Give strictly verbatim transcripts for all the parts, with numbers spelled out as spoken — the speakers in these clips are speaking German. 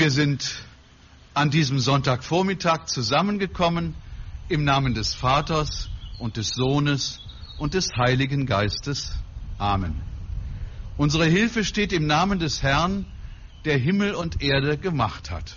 Wir sind an diesem Sonntagvormittag zusammengekommen im Namen des Vaters und des Sohnes und des Heiligen Geistes. Amen. Unsere Hilfe steht im Namen des Herrn, der Himmel und Erde gemacht hat.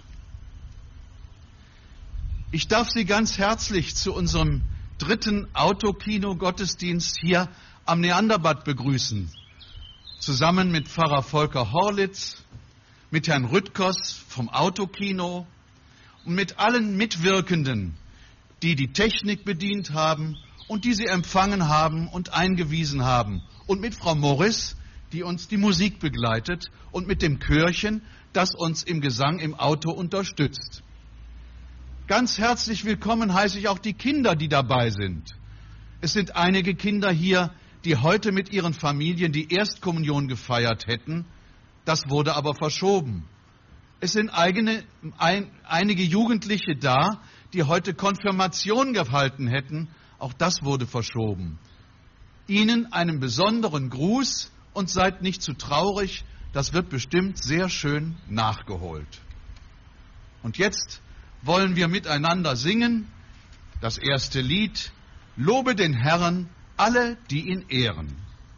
Ich darf Sie ganz herzlich zu unserem dritten Autokino-Gottesdienst hier am Neanderbad begrüßen. Zusammen mit Pfarrer Volker Horlitz, mit Herrn Rüttgers vom Autokino und mit allen Mitwirkenden, die die Technik bedient haben und die sie empfangen haben und eingewiesen haben. Und mit Frau Morris, die uns die Musik begleitet, und mit dem Chörchen, das uns im Gesang im Auto unterstützt. Ganz herzlich willkommen heiße ich auch die Kinder, die dabei sind. Es sind einige Kinder hier, die heute mit ihren Familien die Erstkommunion gefeiert hätten. Das wurde aber verschoben. Es sind eigene, ein, einige Jugendliche da, die heute Konfirmation gehalten hätten. Auch das wurde verschoben. Ihnen einen besonderen Gruß und seid nicht zu traurig. Das wird bestimmt sehr schön nachgeholt. Und jetzt wollen wir miteinander singen. Das erste Lied: Lobe den Herrn, alle, die ihn ehren.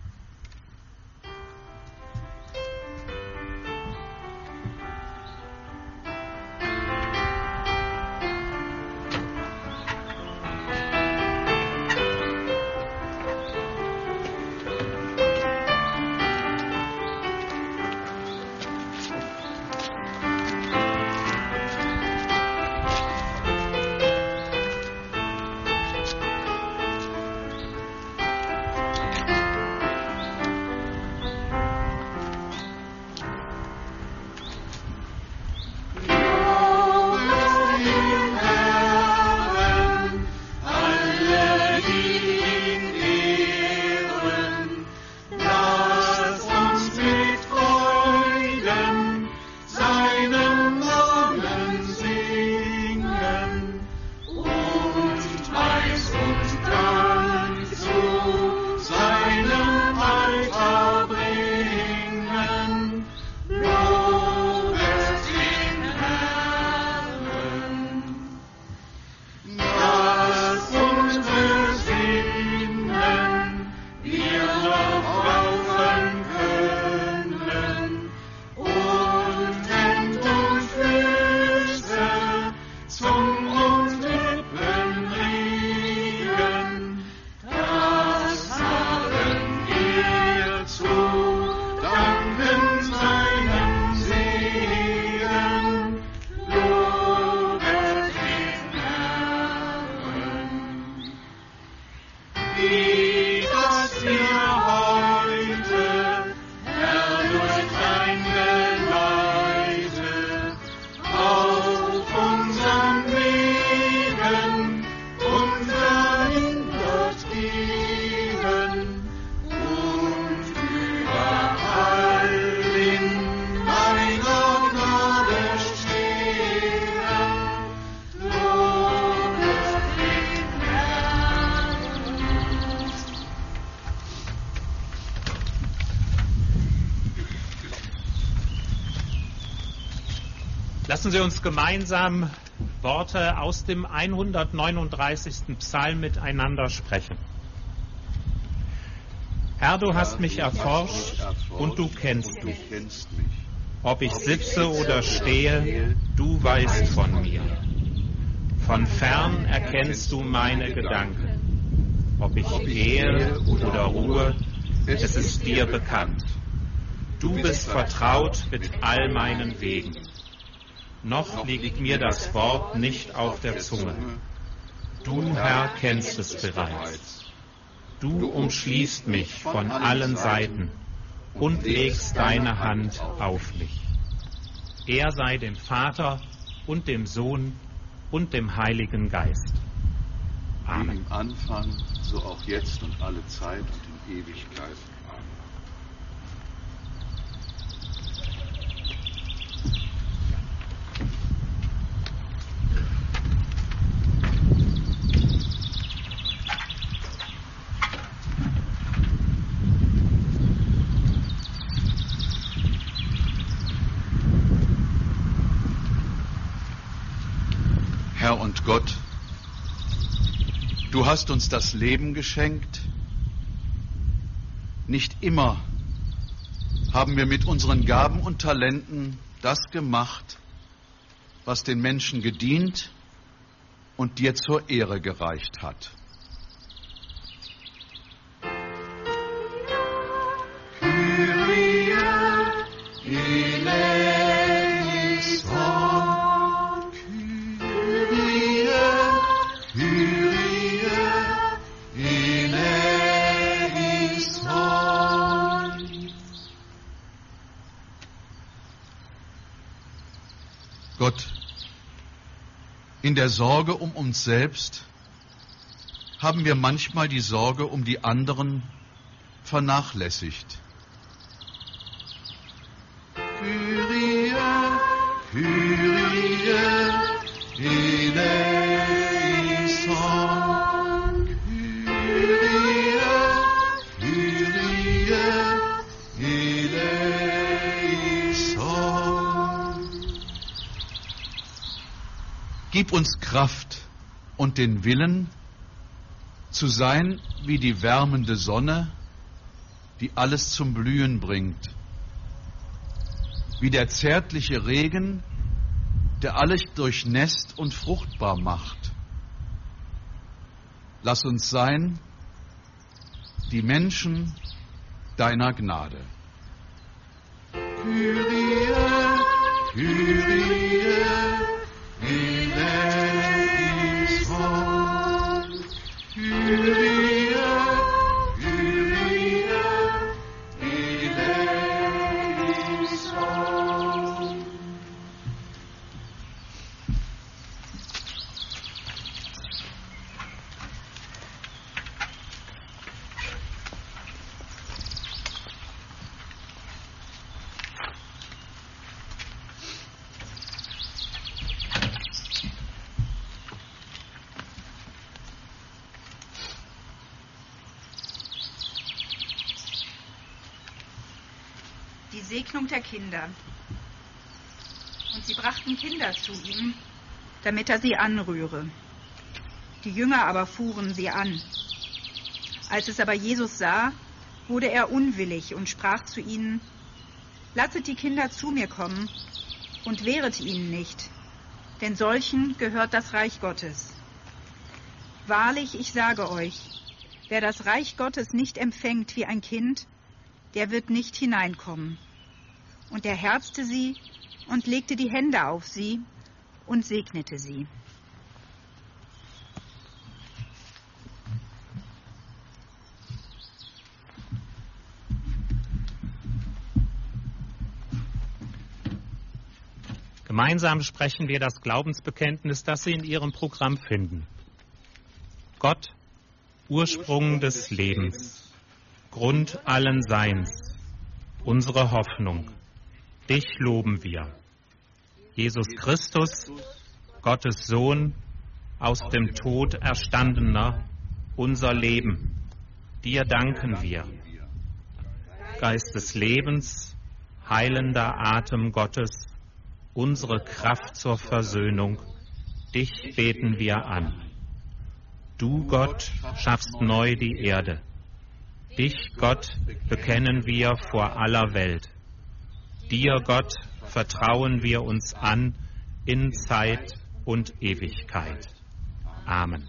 Lassen Sie uns gemeinsam Worte aus dem hundertneununddreißigsten Psalm miteinander sprechen. Herr, du hast mich erforscht und du kennst mich. Ob ich sitze oder stehe, du weißt von mir. Von fern erkennst du meine Gedanken. Ob ich gehe oder ruhe, es ist dir bekannt. Du bist vertraut mit all meinen Wegen. Noch liegt mir das Wort nicht auf der Zunge. Du, Herr, kennst es bereits. Du umschließt mich von allen Seiten und legst deine Hand auf mich. Er sei dem Vater und dem Sohn und dem Heiligen Geist. Amen. Wie im Anfang, so auch jetzt und alle Zeit und in Ewigkeit. Herr und Gott, du hast uns das Leben geschenkt. Nicht immer haben wir mit unseren Gaben und Talenten das gemacht, was den Menschen gedient und dir zur Ehre gereicht hat. Gott, in der Sorge um uns selbst haben wir manchmal die Sorge um die anderen vernachlässigt. Kyrie, Kyrie, eleison. Kyrie, Kyrie, eleison. Gib uns Kraft und den Willen, zu sein wie die wärmende Sonne, die alles zum Blühen bringt, wie der zärtliche Regen, der alles durchnässt und fruchtbar macht. Lass uns sein, die Menschen deiner Gnade. Kyrie, Kyrie, eleison. Kyrie, Kyrie, eleison. Die Segnung der Kinder. Und sie brachten Kinder zu ihm, damit er sie anrühre. Die Jünger aber fuhren sie an. Als es aber Jesus sah, wurde er unwillig und sprach zu ihnen: Lasset die Kinder zu mir kommen und wehret ihnen nicht, denn solchen gehört das Reich Gottes. Wahrlich, ich sage euch, wer das Reich Gottes nicht empfängt wie ein Kind, der wird nicht hineinkommen. Und er herzte sie und legte die Hände auf sie und segnete sie. Gemeinsam sprechen wir das Glaubensbekenntnis, das Sie in Ihrem Programm finden. Gott, Ursprung des Lebens, Grund allen Seins, unsere Hoffnung, dich loben wir. Jesus Christus, Gottes Sohn, aus dem Tod erstandener, unser Leben, dir danken wir. Geist des Lebens, heilender Atem Gottes, unsere Kraft zur Versöhnung, dich beten wir an. Du, Gott, schaffst neu die Erde. Dich, Gott, bekennen wir vor aller Welt. Dir, Gott, vertrauen wir uns an in Zeit und Ewigkeit. Amen.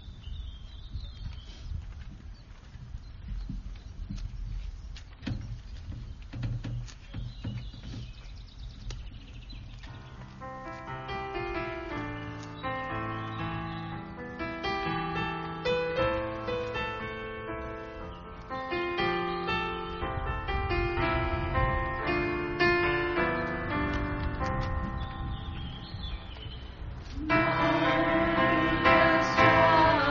Soir.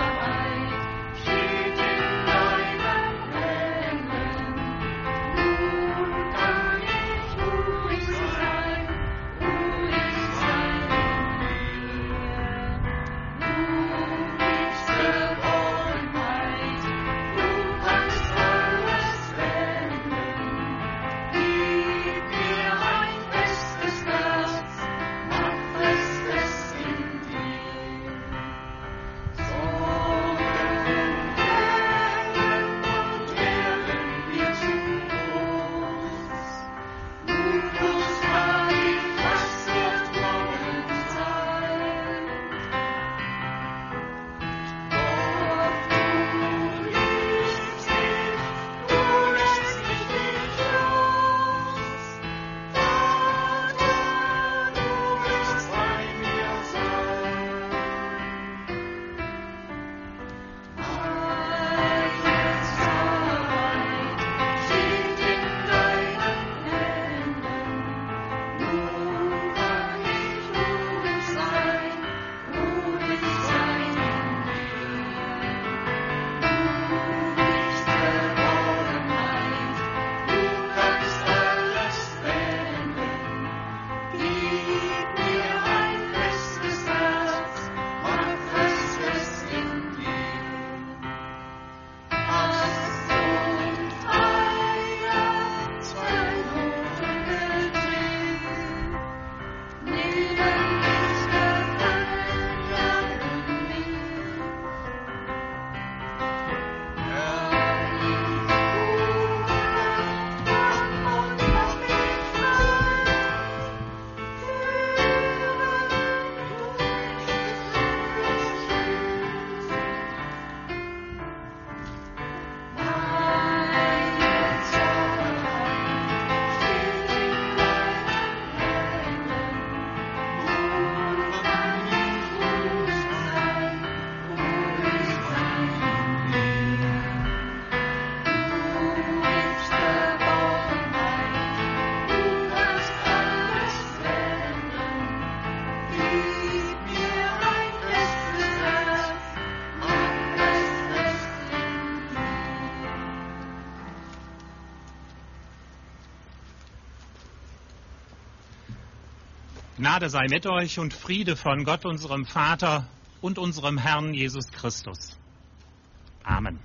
Gnade sei mit euch und Friede von Gott, unserem Vater und unserem Herrn Jesus Christus. Amen.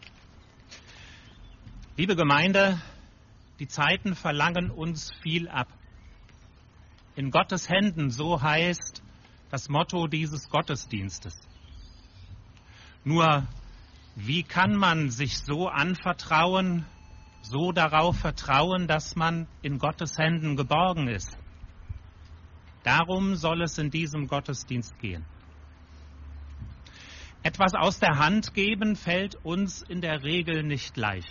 Liebe Gemeinde, die Zeiten verlangen uns viel ab. In Gottes Händen, so heißt das Motto dieses Gottesdienstes. Nur, wie kann man sich so anvertrauen, so darauf vertrauen, dass man in Gottes Händen geborgen ist? Darum soll es in diesem Gottesdienst gehen. Etwas aus der Hand geben fällt uns in der Regel nicht leicht.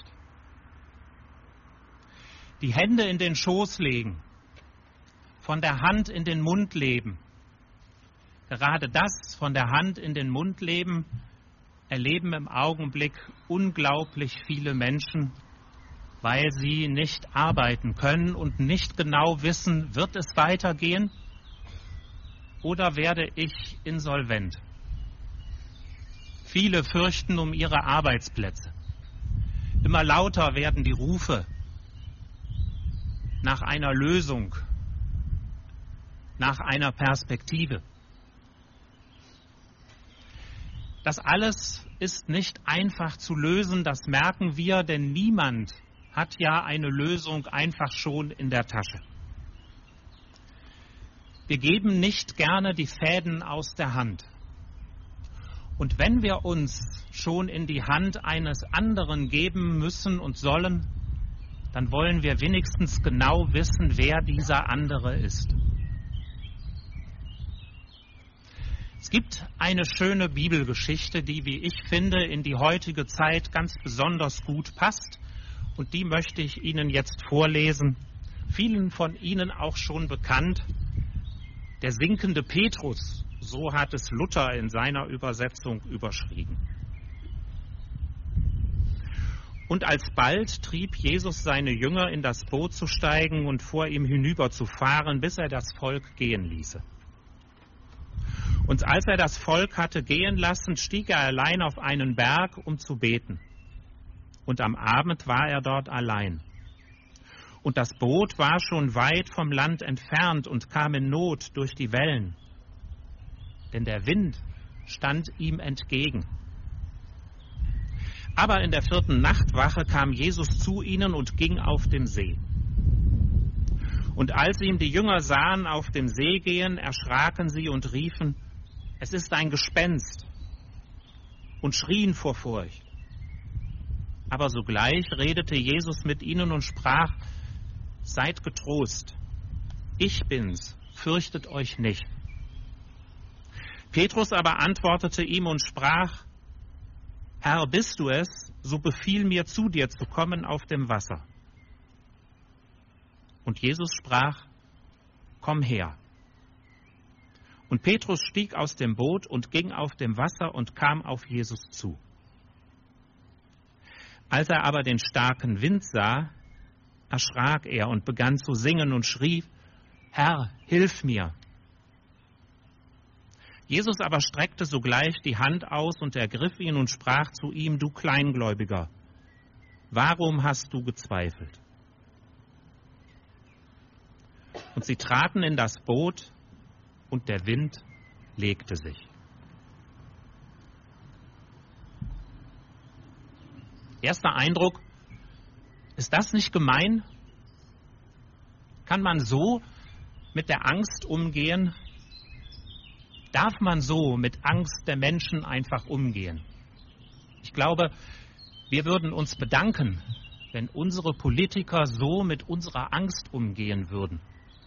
Die Hände in den Schoß legen, von der Hand in den Mund leben. Gerade das, von der Hand in den Mund leben, erleben im Augenblick unglaublich viele Menschen, weil sie nicht arbeiten können und nicht genau wissen, wird es weitergehen oder werde ich insolvent. Viele fürchten um ihre Arbeitsplätze. Immer lauter werden die Rufe nach einer Lösung, nach einer Perspektive. Das alles ist nicht einfach zu lösen, das merken wir, denn niemand hat ja eine Lösung einfach schon in der Tasche. Wir geben nicht gerne die Fäden aus der Hand. Und wenn wir uns schon in die Hand eines anderen geben müssen und sollen, dann wollen wir wenigstens genau wissen, wer dieser andere ist. Es gibt eine schöne Bibelgeschichte, die, wie ich finde, in die heutige Zeit ganz besonders gut passt. Und die möchte ich Ihnen jetzt vorlesen. Vielen von Ihnen auch schon bekannt. Der sinkende Petrus, so hat es Luther in seiner Übersetzung überschrieben. Und alsbald trieb Jesus seine Jünger, in das Boot zu steigen und vor ihm hinüber zu fahren, bis er das Volk gehen ließe. Und als er das Volk hatte gehen lassen, stieg er allein auf einen Berg, um zu beten. Und am Abend war er dort allein. Und das Boot war schon weit vom Land entfernt und kam in Not durch die Wellen. Denn der Wind stand ihm entgegen. Aber in der vierten Nachtwache kam Jesus zu ihnen und ging auf dem See. Und als ihm die Jünger sahen auf dem See gehen, erschraken sie und riefen, es ist ein Gespenst, und schrien vor Furcht. Aber sogleich redete Jesus mit ihnen und sprach, seid getrost, ich bin's, fürchtet euch nicht. Petrus aber antwortete ihm und sprach, Herr, bist du es, so befiehl mir, zu dir zu kommen auf dem Wasser. Und Jesus sprach, komm her. Und Petrus stieg aus dem Boot und ging auf dem Wasser und kam auf Jesus zu. Als er aber den starken Wind sah, erschrak er und begann zu singen und schrie, Herr, hilf mir. Jesus aber streckte sogleich die Hand aus und ergriff ihn und sprach zu ihm, du Kleingläubiger, warum hast du gezweifelt? Und sie traten in das Boot, und der Wind legte sich. Erster Eindruck, ist das nicht gemein? Kann man so mit der Angst umgehen? Darf man so mit Angst der Menschen einfach umgehen? Ich glaube, wir würden uns bedanken, wenn unsere Politiker so mit unserer Angst umgehen würden.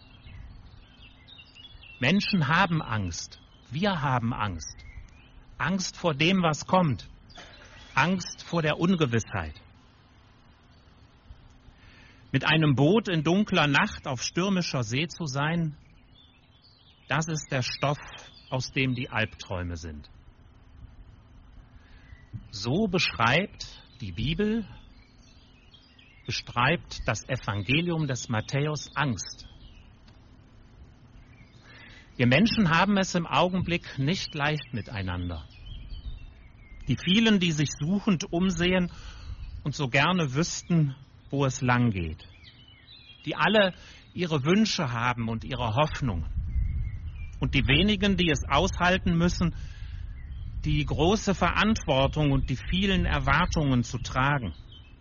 Menschen haben Angst. Wir haben Angst. Angst vor dem, was kommt. Angst vor der Ungewissheit. Mit einem Boot in dunkler Nacht auf stürmischer See zu sein, das ist der Stoff, aus dem die Albträume sind. So beschreibt die Bibel, beschreibt das Evangelium des Matthäus Angst. Wir Menschen haben es im Augenblick nicht leicht miteinander. Die vielen, die sich suchend umsehen und so gerne wüssten, wo es lang geht. Die alle ihre Wünsche haben und ihre Hoffnungen. Und die wenigen, die es aushalten müssen, die große Verantwortung und die vielen Erwartungen zu tragen,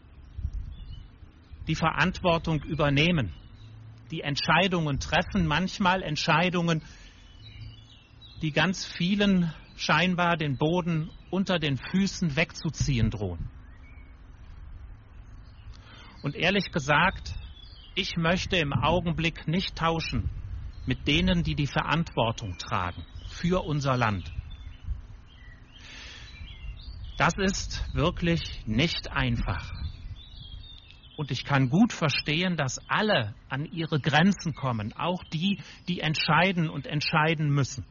die Verantwortung übernehmen, die Entscheidungen treffen, manchmal Entscheidungen, die ganz vielen scheinbar den Boden unter den Füßen wegzuziehen drohen. Und ehrlich gesagt, ich möchte im Augenblick nicht tauschen mit denen, die die Verantwortung tragen für unser Land. Das ist wirklich nicht einfach. Und ich kann gut verstehen, dass alle an ihre Grenzen kommen, auch die, die entscheiden und entscheiden müssen.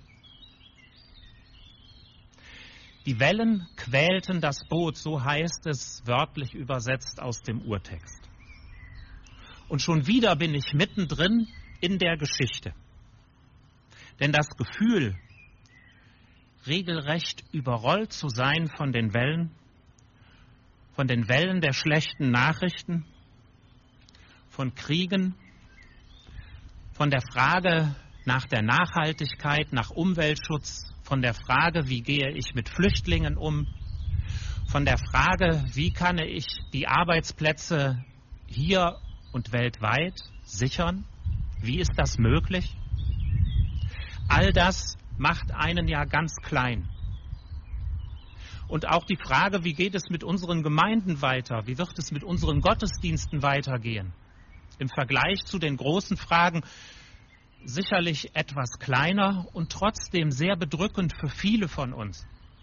Die Wellen quälten das Boot, so heißt es wörtlich übersetzt aus dem Urtext. Und schon wieder bin ich mittendrin in der Geschichte. Denn das Gefühl, regelrecht überrollt zu sein von den Wellen, von den Wellen der schlechten Nachrichten, von Kriegen, von der Frage nach der Nachhaltigkeit, nach Umweltschutz, von der Frage, wie gehe ich mit Flüchtlingen um, von der Frage, wie kann ich die Arbeitsplätze hier und weltweit sichern, wie ist das möglich? All das macht einen ja ganz klein. Und auch die Frage, wie geht es mit unseren Gemeinden weiter? Wie wird es mit unseren Gottesdiensten weitergehen? Im Vergleich zu den großen Fragen sicherlich etwas kleiner und trotzdem sehr bedrückend für viele von uns.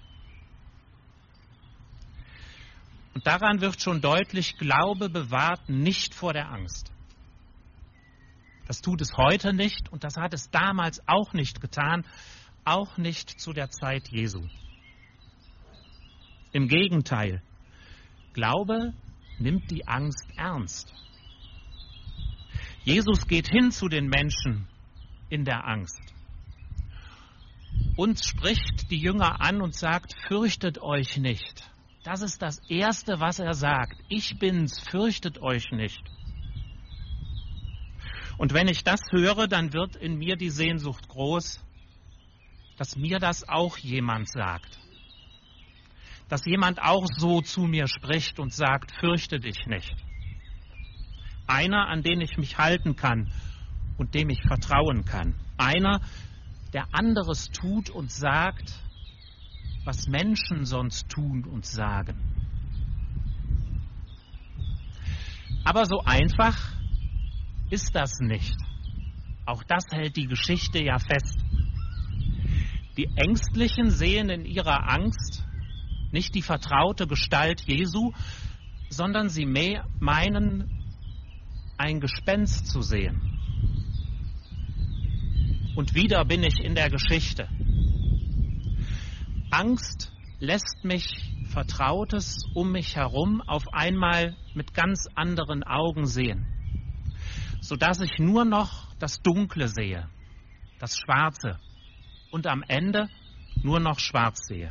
Und daran wird schon deutlich, Glaube bewahrt nicht vor der Angst. Das tut es heute nicht und das hat es damals auch nicht getan, auch nicht zu der Zeit Jesu. Im Gegenteil, Glaube nimmt die Angst ernst. Jesus geht hin zu den Menschen in der Angst und spricht die Jünger an und sagt, fürchtet euch nicht. Das ist das Erste, was er sagt. Ich bin's, fürchtet euch nicht. Und wenn ich das höre, dann wird in mir die Sehnsucht groß, dass mir das auch jemand sagt. Dass jemand auch so zu mir spricht und sagt, fürchte dich nicht. Einer, an den ich mich halten kann und dem ich vertrauen kann. Einer, der anderes tut und sagt, was Menschen sonst tun und sagen. Aber so einfach ist das nicht. Auch das hält die Geschichte ja fest. Die Ängstlichen sehen in ihrer Angst nicht die vertraute Gestalt Jesu, sondern sie meinen, ein Gespenst zu sehen. Und wieder bin ich in der Geschichte. Angst lässt mich Vertrautes um mich herum auf einmal mit ganz anderen Augen sehen, sodass ich nur noch das Dunkle sehe, das Schwarze und am Ende nur noch schwarz sehe.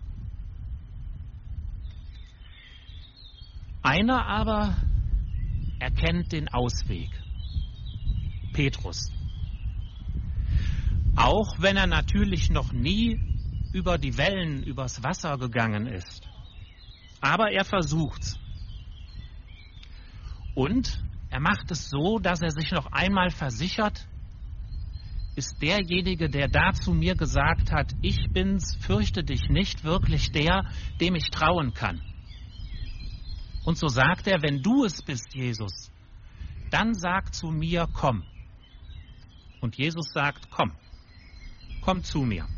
Einer aber erkennt den Ausweg, Petrus. Auch wenn er natürlich noch nie über die Wellen, übers Wasser gegangen ist. Aber er versucht's. Und er macht es so, dass er sich noch einmal versichert, ist derjenige, der da zu mir gesagt hat, ich bin's, fürchte dich nicht, wirklich der, dem ich trauen kann. Und so sagt er, wenn du es bist, Jesus, dann sag zu mir, komm. Und Jesus sagt, komm, komm zu mir.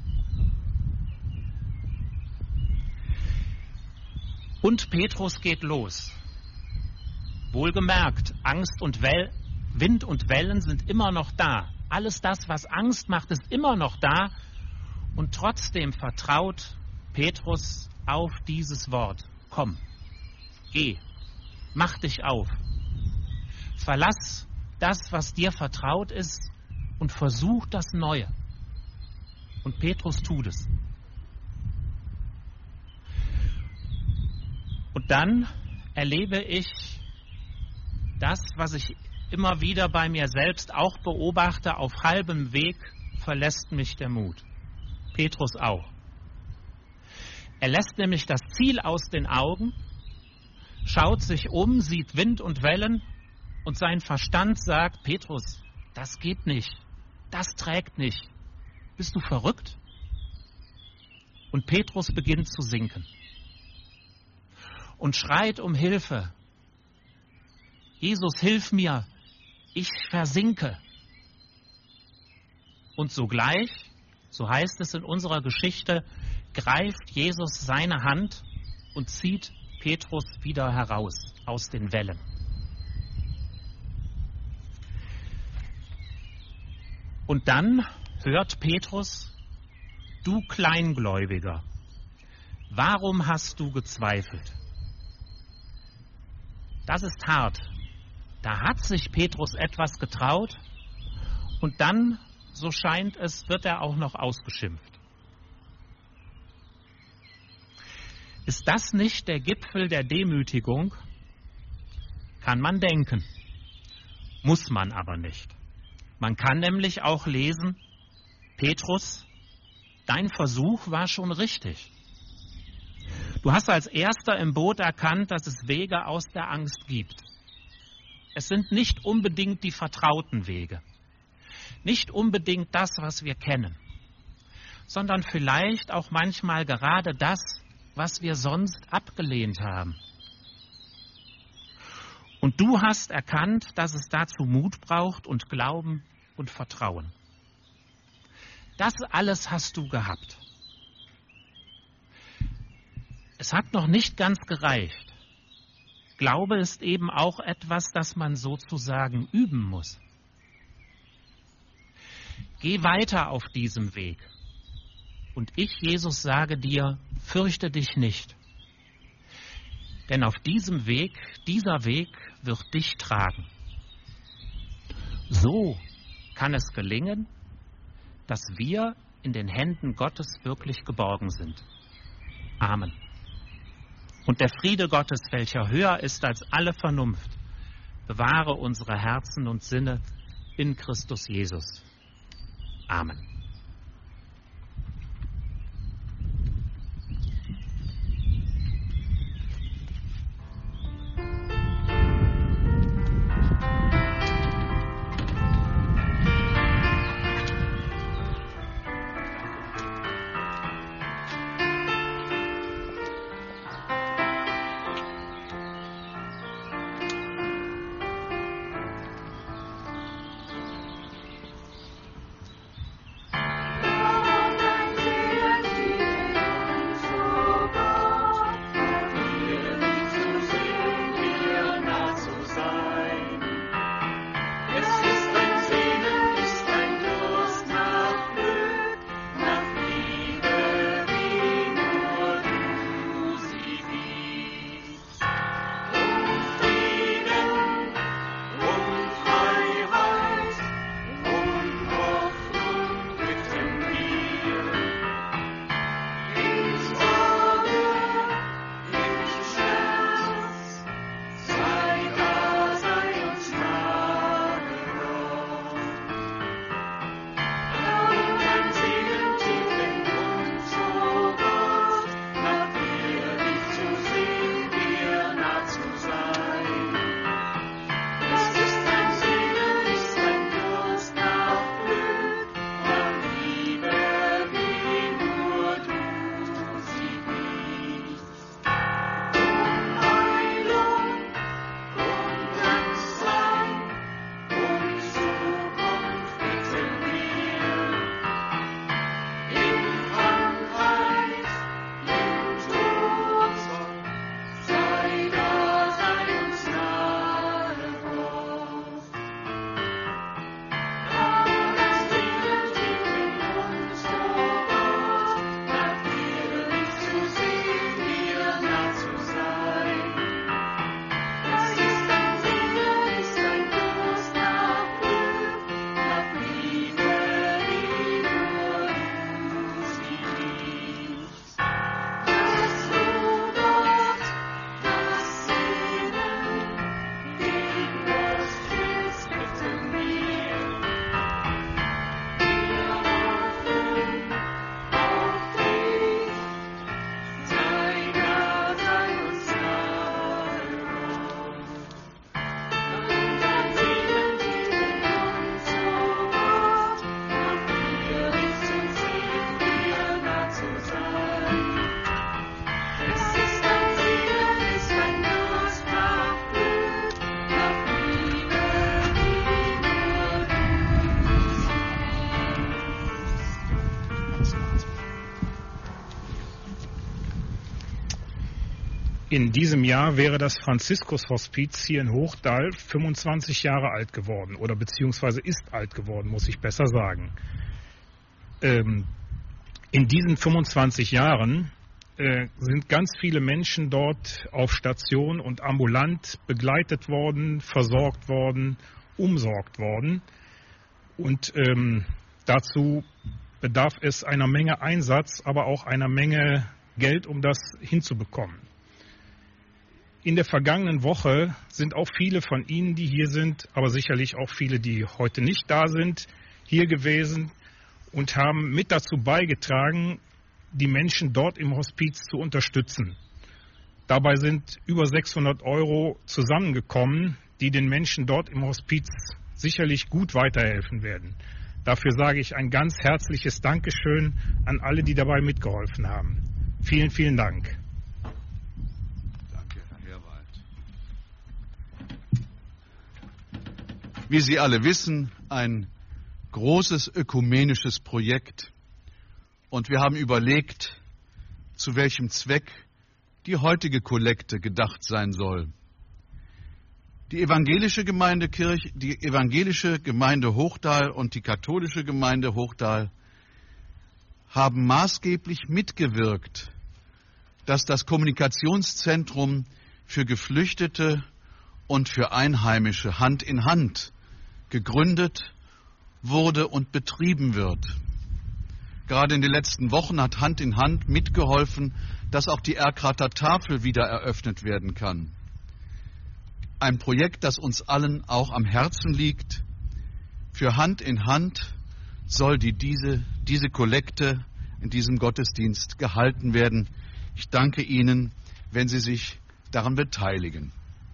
Und Petrus geht los. Wohlgemerkt, Angst und Well, Wind und Wellen sind immer noch da. Alles das, was Angst macht, ist immer noch da. Und trotzdem vertraut Petrus auf dieses Wort. Komm, geh, mach dich auf. Verlass das, was dir vertraut ist und versuch das Neue. Und Petrus tut es. Und dann erlebe ich das, was ich immer wieder bei mir selbst auch beobachte, auf halbem Weg verlässt mich der Mut. Petrus auch. Er lässt nämlich das Ziel aus den Augen, schaut sich um, sieht Wind und Wellen und sein Verstand sagt, Petrus, das geht nicht, das trägt nicht. Bist du verrückt? Und Petrus beginnt zu sinken und schreit um Hilfe. Jesus, hilf mir, ich versinke. Und sogleich, so heißt es in unserer Geschichte, greift Jesus seine Hand und zieht Petrus wieder heraus aus den Wellen. Und dann hört Petrus, du Kleingläubiger, warum hast du gezweifelt? Das ist hart. Da hat sich Petrus etwas getraut und dann, so scheint es, wird er auch noch ausgeschimpft. Ist das nicht der Gipfel der Demütigung? Kann man denken, muss man aber nicht. Man kann nämlich auch lesen, Petrus, dein Versuch war schon richtig. Du hast als Erster im Boot erkannt, dass es Wege aus der Angst gibt. Es sind nicht unbedingt die vertrauten Wege, nicht unbedingt das, was wir kennen, sondern vielleicht auch manchmal gerade das, was wir sonst abgelehnt haben. Und du hast erkannt, dass es dazu Mut braucht und Glauben und Vertrauen. Das alles hast du gehabt. Es hat noch nicht ganz gereicht. Glaube ist eben auch etwas, das man sozusagen üben muss. Geh weiter auf diesem Weg. Und ich, Jesus, sage dir, fürchte dich nicht. Denn auf diesem Weg, dieser Weg wird dich tragen. So kann es gelingen, dass wir in den Händen Gottes wirklich geborgen sind. Amen. Und der Friede Gottes, welcher höher ist als alle Vernunft, bewahre unsere Herzen und Sinne in Christus Jesus. Amen. In diesem Jahr wäre das Franziskus-Hospiz hier in Hochdahl fünfundzwanzig Jahre alt geworden oder beziehungsweise ist alt geworden, muss ich besser sagen. Ähm, in diesen fünfundzwanzig Jahren äh, sind ganz viele Menschen dort auf Station und ambulant begleitet worden, versorgt worden, umsorgt worden. Und ähm, dazu bedarf es einer Menge Einsatz, aber auch einer Menge Geld, um das hinzubekommen. In der vergangenen Woche sind auch viele von Ihnen, die hier sind, aber sicherlich auch viele, die heute nicht da sind, hier gewesen und haben mit dazu beigetragen, die Menschen dort im Hospiz zu unterstützen. Dabei sind über sechshundert Euro zusammengekommen, die den Menschen dort im Hospiz sicherlich gut weiterhelfen werden. Dafür sage ich ein ganz herzliches Dankeschön an alle, die dabei mitgeholfen haben. Vielen, vielen Dank. Danke, Herr Herwald. Wie Sie alle wissen, ein großes ökumenisches Projekt. Und wir haben überlegt, zu welchem Zweck die heutige Kollekte gedacht sein soll. Die evangelische Gemeindekirche, die evangelische Gemeinde Hochdahl und die katholische Gemeinde Hochdahl haben maßgeblich mitgewirkt, dass das Kommunikationszentrum für Geflüchtete und für Einheimische Hand in Hand gegründet wurde und betrieben wird. Gerade in den letzten Wochen hat Hand in Hand mitgeholfen, dass auch die Erkrater Tafel wieder eröffnet werden kann. Ein Projekt, das uns allen auch am Herzen liegt. Für Hand in Hand soll die, diese, diese Kollekte in diesem Gottesdienst gehalten werden. Ich danke Ihnen, wenn Sie sich daran beteiligen.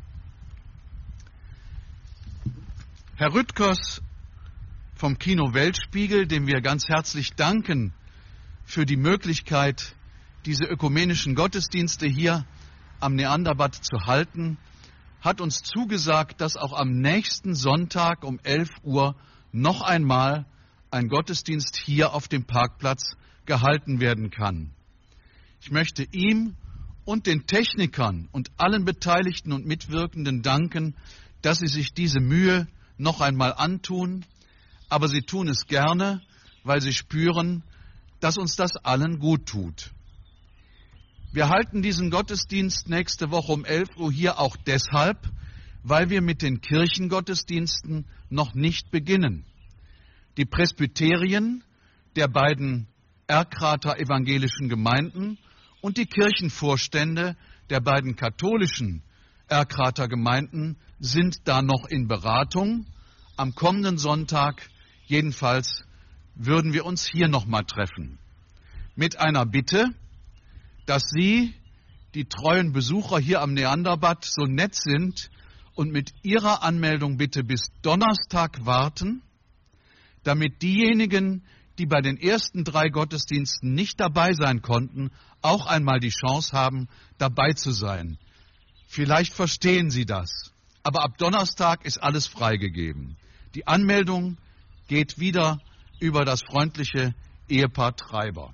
Herr Rüttgers vom Kino Weltspiegel, dem wir ganz herzlich danken für die Möglichkeit, diese ökumenischen Gottesdienste hier am Neanderbad zu halten, hat uns zugesagt, dass auch am nächsten Sonntag um elf Uhr noch einmal ein Gottesdienst hier auf dem Parkplatz gehalten werden kann. Ich möchte ihm und den Technikern und allen Beteiligten und Mitwirkenden danken, dass sie sich diese Mühe noch einmal antun, aber sie tun es gerne, weil sie spüren, dass uns das allen gut tut. Wir halten diesen Gottesdienst nächste Woche um elf Uhr hier auch deshalb, weil wir mit den Kirchengottesdiensten noch nicht beginnen. Die Presbyterien der beiden Erkrater evangelischen Gemeinden und die Kirchenvorstände der beiden katholischen Erkrater Gemeinden sind da noch in Beratung. Am kommenden Sonntag jedenfalls würden wir uns hier nochmal treffen. Mit einer Bitte, dass Sie, die treuen Besucher hier am Neanderbad, so nett sind und mit Ihrer Anmeldung bitte bis Donnerstag warten, damit diejenigen, die bei den ersten drei Gottesdiensten nicht dabei sein konnten, auch einmal die Chance haben, dabei zu sein. Vielleicht verstehen Sie das, aber ab Donnerstag ist alles freigegeben. Die Anmeldung geht wieder über das freundliche Ehepaar Treiber.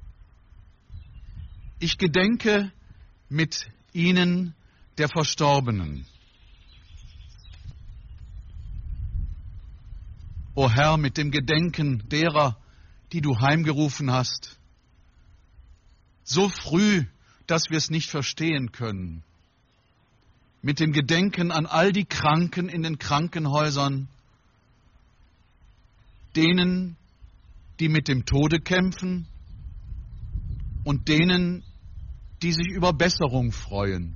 Ich gedenke mit Ihnen der Verstorbenen. O Herr, mit dem Gedenken derer, die du heimgerufen hast, so früh, dass wir es nicht verstehen können. Mit dem Gedenken an all die Kranken in den Krankenhäusern, denen, die mit dem Tode kämpfen und denen, die sich über Besserung freuen.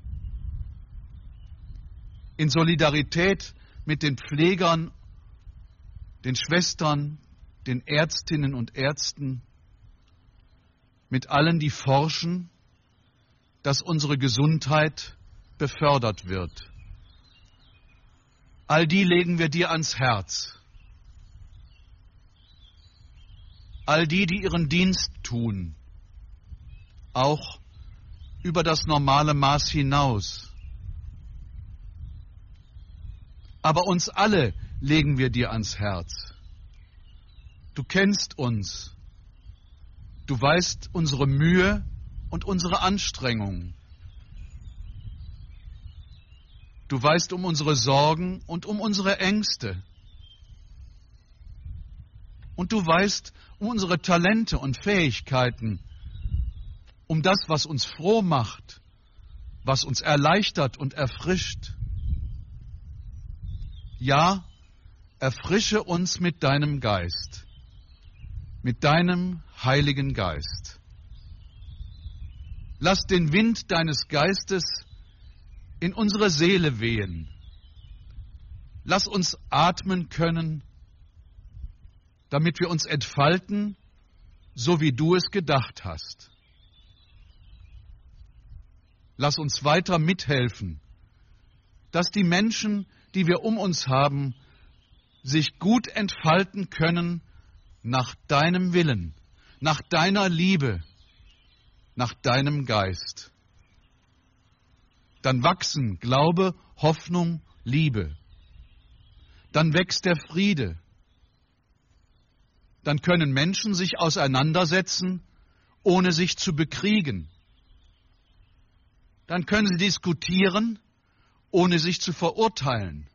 In Solidarität mit den Pflegern, den Schwestern, den Ärztinnen und Ärzten, mit allen, die forschen, dass unsere Gesundheit befördert wird. All die legen wir dir ans Herz. All die, die ihren Dienst tun, auch über das normale Maß hinaus. Aber uns alle legen wir dir ans Herz. Du kennst uns. Du weißt unsere Mühe und unsere Anstrengung. Du weißt um unsere Sorgen und um unsere Ängste. Und du weißt um unsere Talente und Fähigkeiten, um das, was uns froh macht, was uns erleichtert und erfrischt. Ja, erfrische uns mit deinem Geist, mit deinem Heiligen Geist. Lass den Wind deines Geistes in unsere Seele wehen. Lass uns atmen können, damit wir uns entfalten, so wie du es gedacht hast. Lass uns weiter mithelfen, dass die Menschen, die wir um uns haben, sich gut entfalten können nach deinem Willen, nach deiner Liebe, nach deinem Geist. Dann wachsen Glaube, Hoffnung, Liebe. Dann wächst der Friede. Dann können Menschen sich auseinandersetzen, ohne sich zu bekriegen. Dann können sie diskutieren, ohne sich zu verurteilen.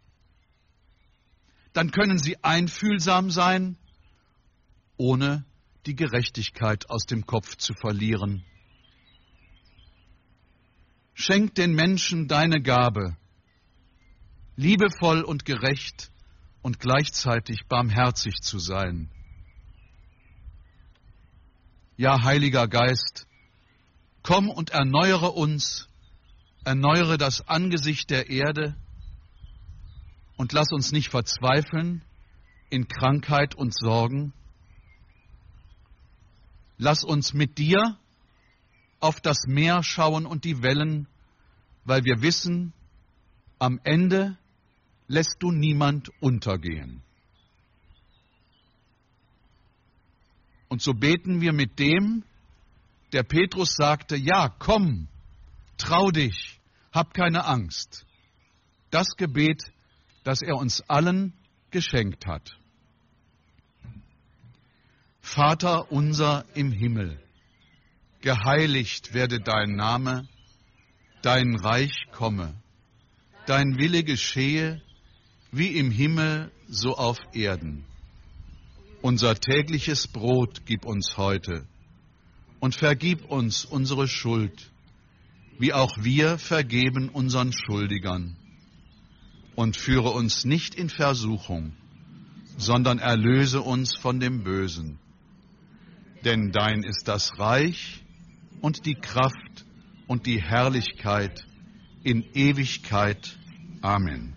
Dann können sie einfühlsam sein, ohne die Gerechtigkeit aus dem Kopf zu verlieren. Schenk den Menschen deine Gabe, liebevoll und gerecht und gleichzeitig barmherzig zu sein. Ja, Heiliger Geist, komm und erneuere uns, erneuere das Angesicht der Erde und lass uns nicht verzweifeln in Krankheit und Sorgen. Lass uns mit dir auf das Meer schauen und die Wellen, weil wir wissen, am Ende lässt du niemand untergehen. Und so beten wir mit dem, der Petrus sagte, ja, komm, trau dich, hab keine Angst. Das Gebet, das er uns allen geschenkt hat. Vater unser im Himmel, geheiligt werde dein Name, dein Reich komme, dein Wille geschehe, wie im Himmel, so auf Erden. Unser tägliches Brot gib uns heute und vergib uns unsere Schuld, wie auch wir vergeben unseren Schuldigern. Und führe uns nicht in Versuchung, sondern erlöse uns von dem Bösen. Denn dein ist das Reich und die Kraft und die Herrlichkeit in Ewigkeit. Amen.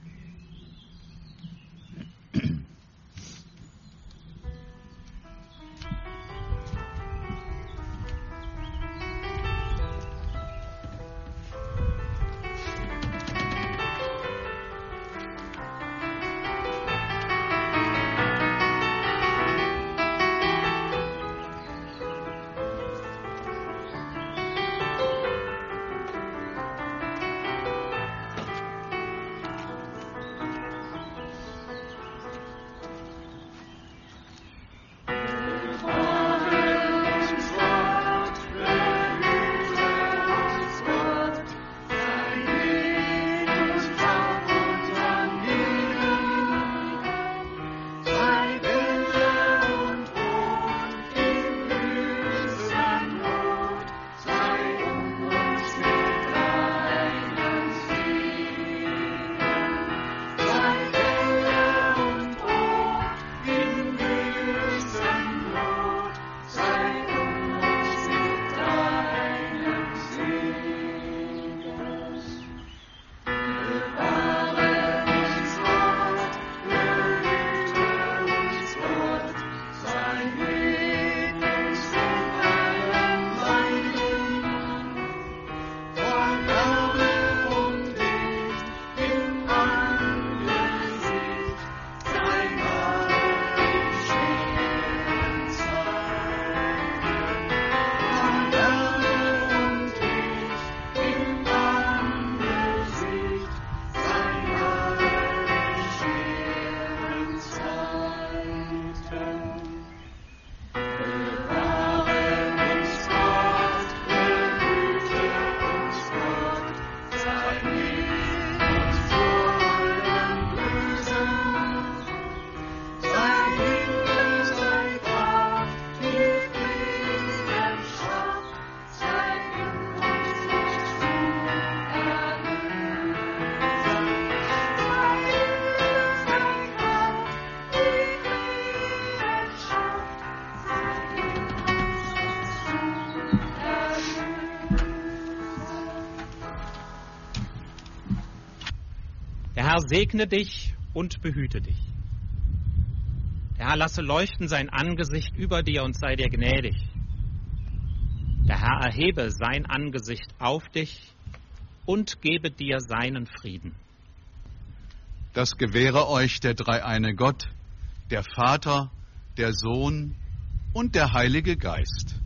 Herr segne dich und behüte dich. Der Herr lasse leuchten sein Angesicht über dir und sei dir gnädig. Der Herr erhebe sein Angesicht auf dich und gebe dir seinen Frieden. Das gewähre euch der dreieine Gott, der Vater, der Sohn und der Heilige Geist.